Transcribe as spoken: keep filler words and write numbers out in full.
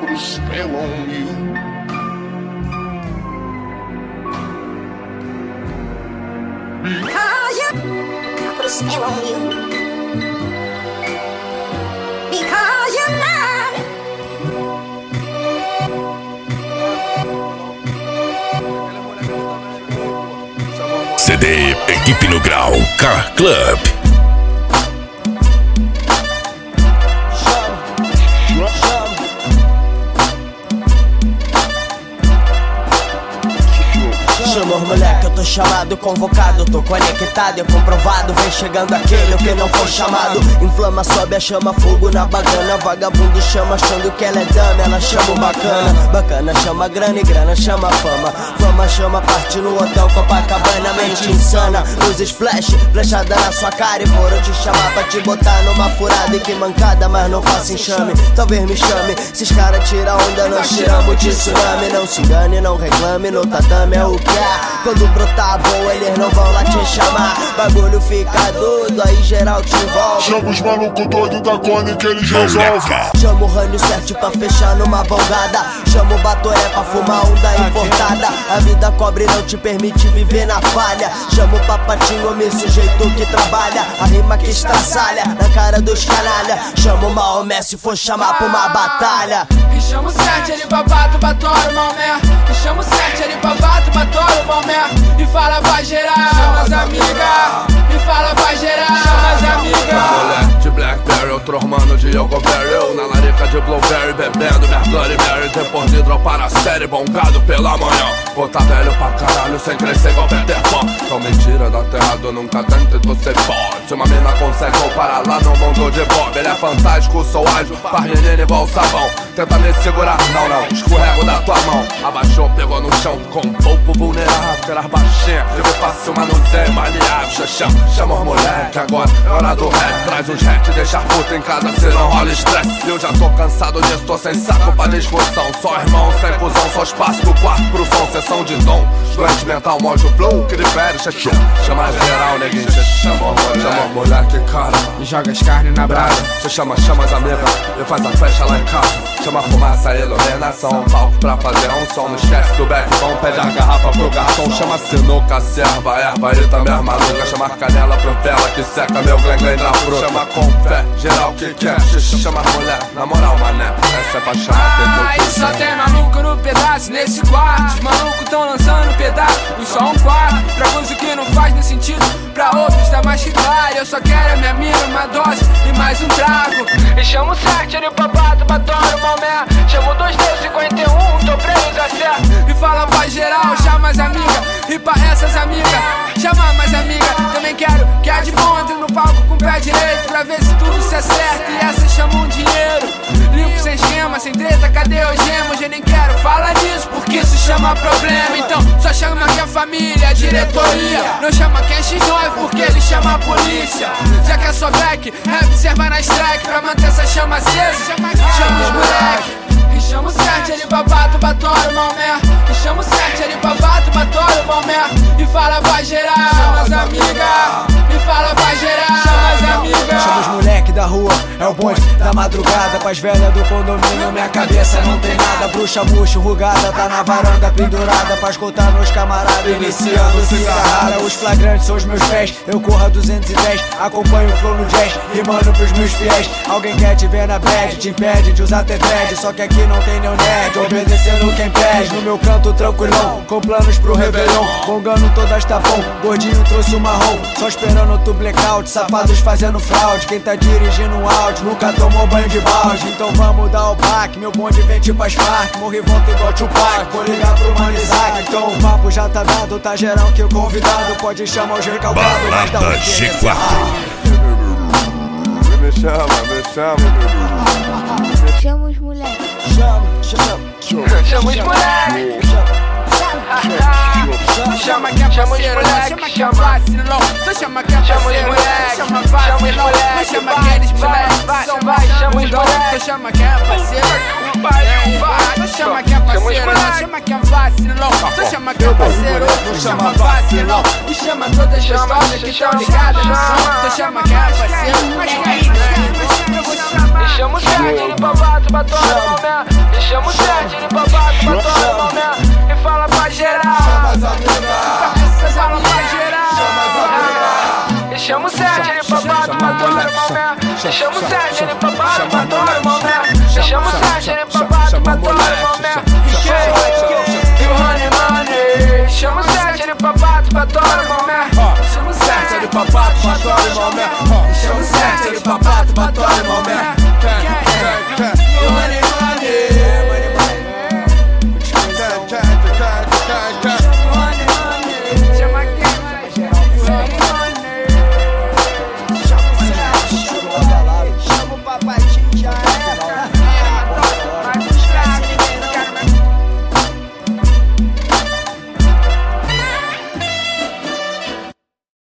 put a spell on you. Because you, I put a spell on you. Because you're mine. C D Equipe no Grau Car Club. Chama os moleque, eu tô chamado, convocado, tô conectado, é comprovado, vem chegando aquele que não foi chamado. Inflama, sobe a chama, fogo na bagana, vagabundo chama achando que ela é dama, ela chama o bacana. Bacana chama grana e grana chama fama. Fama chama parte no hotel Copacabana, mente insana, luzes flash, flechada na sua cara e foram te chamar pra te botar numa furada e que mancada, mas não faça enxame, talvez me chame. Se os caras tiram onda, nós tiramos de tsunami. Não se engane, não reclame, no tatame é o que é. Quando brotar boa, eles não vão lá te chamar. Bagulho fica doido, aí geral te envolve. Chama os malucos doidos da Cone que eles resolvem. Chama o Rânio Sete pra fechar numa bongada. Chama o Batoré pra fumar um da importada. A vida cobre não te permite viver na falha. Chama o Papatinho, homem sujeito que trabalha. A rima que estraçalha na cara dos canalha. Chama o Maomé se for chamar pra uma batalha. E chama o Sete ali pra bato, batório, Maomé. E chama o Sete ali pra bato, batório, Maomé. E fala pra geral, chama as amigas. E fala pra geral, chama as amigas. Moleque de Blackberry, outro mano de Yogoberry. Eu na larica de Blueberry, bebendo minha Bloody Mary. Depois de dropar a série, bongado pela manhã. Pô, tá velho pra caralho, sem crescer igual Peter Pan. Então mentira da terra, eu nunca tentei, tu ser pode. Se uma mina consegue comparar lá no mundo de Bob. Ele é fantástico, sou ágil, faz menino igual sabão. Tenta me segurar, não, não, escorrego da tua mão. Abaixou, pegou no chão, com um pouco vulnerável. Aquelas baixinhas, eu me faço uma nuzé maleável. Chama, chama os moleque, agora é hora do rap. Traz os rap, deixa a puta em casa, se não rola estresse. Eu já tô cansado disso, tô sem saco pra discussão. Só irmão, sem cuzão, só espaço do quarto pro som. Sessão de dom, doente mental, mojo flow, que libere, chama, chama geral, neguinho, chama os moleque. Chama os moleque, cara, e joga as carnes na brasa. Você chama, chama as amigas, e faz a festa lá em casa. Chama a fumaça, iluminação, palco pra fazer um som. Não esquece do backbone, pede a garrafa pro garçom. Chama sinuca, serva, erva e também as malucas. Chama a canela pro vela que seca meu glen-glen na fruta. Chama com fé, geral que quer. Chama as mulher, na moral, mané, essa é pra chamar ah, e só tem maluco no pedaço nesse quarto. Os malucos tão lançando pedaço em só um quarto. Pra coisa que não faz nem sentido, pra outros tá mais que claro. Eu só quero a minha mina, uma dose e mais um trago. E chama o Sete ali pra bato, batório, Maomé. Chama o dois três cinquenta e um, tô preso a certo. E fala pra geral, chama as amigas. E pra essas amigas, chama mais amiga. Também quero que a de bom entre no palco com o pé direito, pra ver se tudo se acerta. E essas chamam dinheiro, limpo sem esquema, sem treta, cadê os gemos? Eu nem quero falar disso, porque isso chama problema. Então só chama que a família, a diretoria. Não chama quem é X nove, porque ele chama a polícia. Já que é só black, rap serva na strike, pra manter essa chama acesa. Chama os moleque. E chama o Sete ali pra bato, batório, Maomé. E chama o Sete ali pra bato, batório, Maomé. E fala pra geral, chama as amigas. E fala pra geral, chama as amigas. Chama os moleque da rua, é o bonde da madrugada. Pras velhas do condomínio, minha cabeça não tem nada. Bruxa murcha, rugada, tá na varanda pendurada. Pra escutar meus camaradas, iniciando cigarrada. Os flagrantes são os meus pés, eu corro a duzentos e dez. Acompanho o flow no jazz, rimando pros meus fiéis. Alguém quer te ver na bad, te impede de usar T-Dread. Só que aqui não tem nenhum nerd, obedecendo quem pede. No meu canto tranquilão, com planos pro Réveillon. Bongando todas tá bom, gordinho trouxe o marrom. Só esperando outro blackout, safados fazendo fraude. Quem tá dirigindo um áudio nunca tomou banho de balde. Então vamos dar o baque, meu bonde vem tipo as Farc. Morri volta igual Tupac, vou ligar pro Mano Isaac. Então o papo já tá dado, tá geral que o convidado pode chamar os recalcados. Balada G quatro. Me chama, me chama. Chama os moleques. Chama, chama, chama. Chama os moleques. Chama que é parceiro, chama que é vacilão. Só chama que é parceiro, chama vacilão. Não chama que eles moleques são vagabundos. Só chama que é parceiro, só chama que é parceiro, não chama que é vacilão. Só chama que é parceiro, não chama vacilão. E chama todas as gostosas que estão ligadas no som. Só chama que é parceiro, mas que é isso? E chama o Sete, ele pra bato, batório, Maomé. E chama chama o Sérgio, ele papado pra todo momento. Chama o Sérgio, ele papado pra todo momento. E o Honey Money. Chama o Sérgio, ele papado pra todo momento. Chama o Sérgio, ele papado pra todo momento.